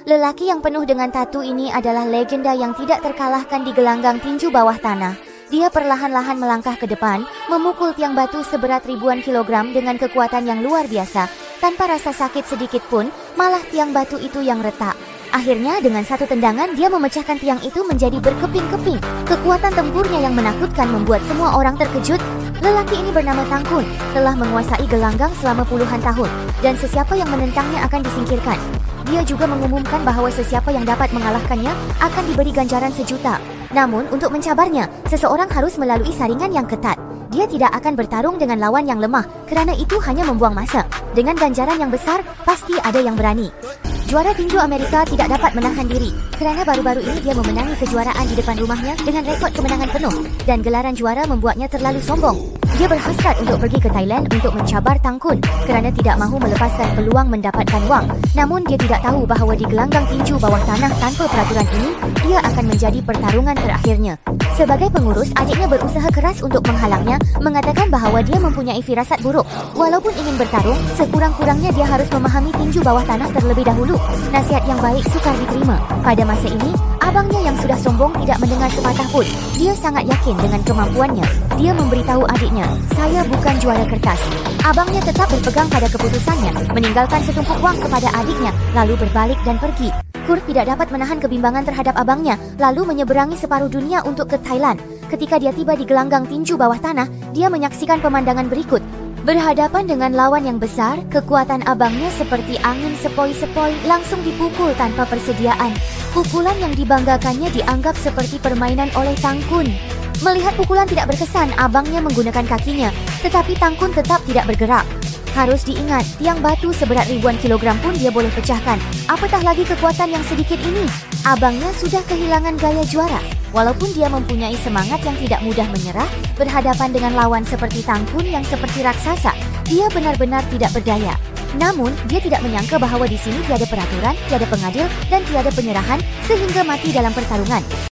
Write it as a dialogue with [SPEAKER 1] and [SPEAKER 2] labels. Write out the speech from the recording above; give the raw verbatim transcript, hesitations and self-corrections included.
[SPEAKER 1] Lelaki yang penuh dengan tatu ini adalah legenda yang tidak terkalahkan di gelanggang tinju bawah tanah. Dia perlahan-lahan melangkah ke depan, memukul tiang batu seberat ribuan kilogram dengan kekuatan yang luar biasa. Tanpa rasa sakit sedikit pun, malah tiang batu itu yang retak. Akhirnya dengan satu tendangan dia memecahkan tiang itu menjadi berkeping-keping. Kekuatan tempurnya yang menakutkan membuat semua orang terkejut. Lelaki ini bernama Tang Kun, telah menguasai gelanggang selama puluhan tahun, dan sesiapa yang menentangnya akan disingkirkan. Dia juga mengumumkan bahawa sesiapa yang dapat mengalahkannya akan diberi ganjaran sejuta. Namun untuk mencabarnya, seseorang harus melalui saringan yang ketat. Dia tidak akan bertarung dengan lawan yang lemah, kerana itu hanya membuang masa. Dengan ganjaran yang besar, pasti ada yang berani. Juara tinju Amerika tidak dapat menahan diri kerana baru-baru ini dia memenangi kejuaraan di depan rumahnya dengan rekod kemenangan penuh, dan gelaran juara membuatnya terlalu sombong. Dia berhasrat untuk pergi ke Thailand untuk mencabar Tang Kun kerana tidak mahu melepaskan peluang mendapatkan wang. Namun dia tidak tahu bahawa di gelanggang tinju bawah tanah tanpa peraturan ini, ia akan menjadi pertarungan terakhirnya. Sebagai pengurus, adiknya berusaha keras untuk menghalangnya, mengatakan bahawa dia mempunyai firasat buruk. Walaupun ingin bertarung, sekurang-kurangnya dia harus memahami tinju bawah tanah terlebih dahulu. Nasihat yang baik sukar diterima. Pada masa ini, abangnya yang sudah sombong tidak mendengar sepatah pun. Dia sangat yakin dengan kemampuannya. Dia memberitahu adiknya, "Saya bukan juara kertas." Abangnya tetap berpegang pada keputusannya, meninggalkan setumpuk wang kepada adiknya, lalu berbalik dan pergi. Kurt tidak dapat menahan kebimbangan terhadap abangnya, lalu menyeberangi separuh dunia untuk ke Thailand. Ketika dia tiba di gelanggang tinju bawah tanah, dia menyaksikan pemandangan berikut. Berhadapan dengan lawan yang besar, kekuatan abangnya seperti angin sepoi-sepoi langsung dipukul tanpa persediaan. Pukulan yang dibanggakannya dianggap seperti permainan oleh Tang Kun. Melihat pukulan tidak berkesan, abangnya menggunakan kakinya, tetapi Tang Kun tetap tidak bergerak. Harus diingat, tiang batu seberat ribuan kilogram pun dia boleh pecahkan. Apatah lagi kekuatan yang sedikit ini. Abangnya sudah kehilangan gaya juara. Walaupun dia mempunyai semangat yang tidak mudah menyerah, berhadapan dengan lawan seperti Tang Kun yang seperti raksasa, dia benar-benar tidak berdaya. Namun, dia tidak menyangka bahawa di sini tiada peraturan, tiada pengadil, dan tiada penyerahan sehingga mati dalam pertarungan.